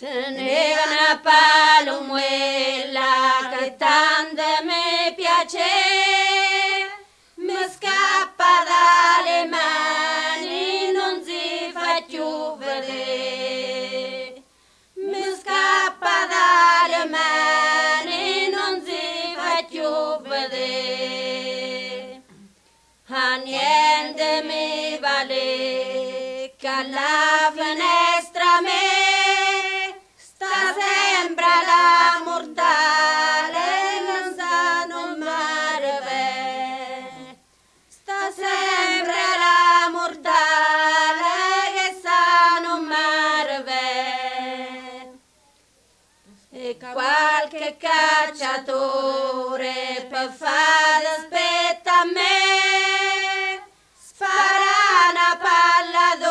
Teneva una palomella che tanto mi piace, mi scappa dalle mani, non si fa più vedere. Mi scappa dalle mani, non si fa più vedere. A niente mi vale che alla finestra me sta sempre la mortale, non sa non m'arriva. Sta sempre la mortale che sa non m'arriva. E qualche cacciatore per fare aspetta a me, spara una palla